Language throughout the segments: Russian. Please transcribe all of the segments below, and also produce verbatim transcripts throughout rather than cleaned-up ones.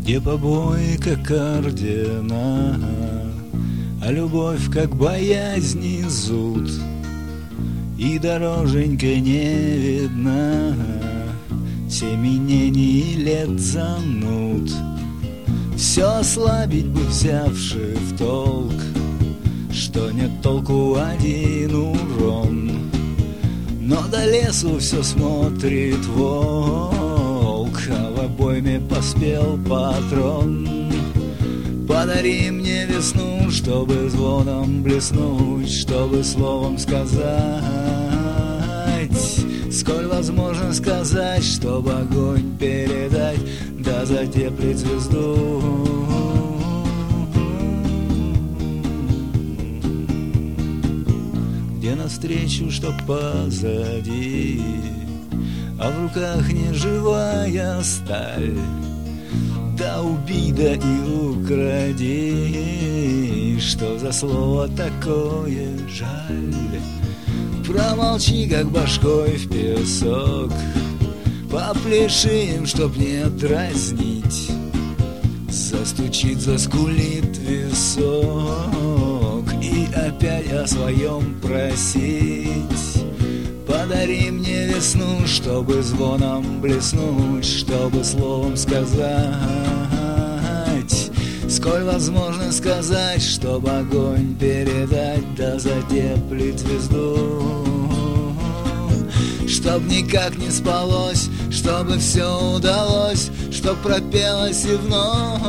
Где побои, как ордена, а любовь, как боязнь и зуд, и дороженька не видна семенений лет зануд. Все ослабить бы, взявши в толк, что нет толку один урон. Но до лесу все смотрит волк, а в обойме поспел патрон. Подари мне весну, чтобы звоном блеснуть, чтобы словом сказать, сколь возможно сказать, чтобы огонь передать, да затеплить звезду. Где навстречу, что позади, а в руках не живая сталь. Да убей, да и укради, что за слово такое жаль. Промолчи, как башкой в песок, попляши им, чтоб не дразнить. Застучит, заскулит висок, и опять о своем просить. Подари мне весну, чтобы звоном блеснуть, чтобы словом сказать, сколь возможно сказать, чтобы огонь передать, да затеплить звезду. Чтоб никак не спалось, чтобы все удалось, чтоб пропелось и в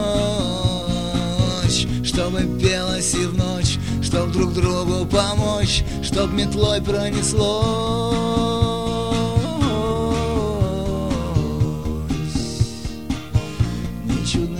ночь, чтобы пелось и в ночь, чтоб друг другу помочь, чтоб метлой пронеслось. Не чудно